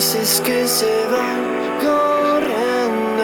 grises que se van corriendo.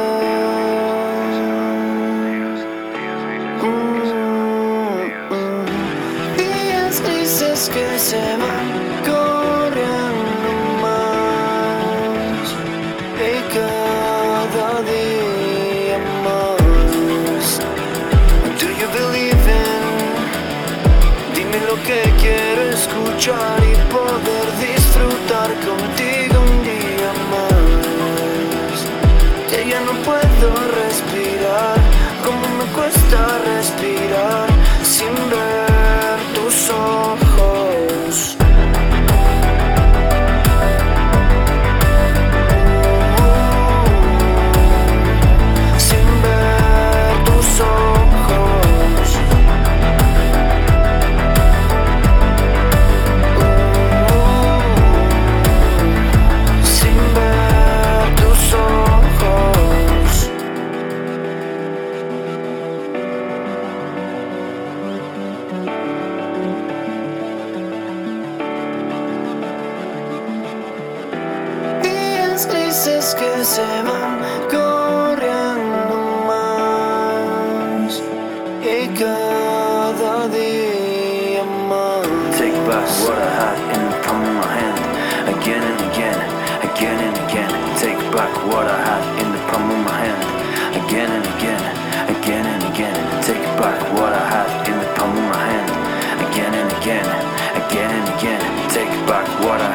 Días grises que se van corriendo más, y cada día más. Do you believe in? Dime lo que quiero escuchar y poder disfrutar contigo un día más. Que ya no puedo respirar, como me cuesta respirar sin ver tus ojos. Sin ver tus ojos. Sin ver tus ojos. Días grises que se van corriendo más, y cada día más. Take back what I had in the palm of my hand, again and again, again and again. Take back what I had in the palm of my hand, again and again, again and again. Take back what I had in the palm of my hand, again and again, again and again. Take back what I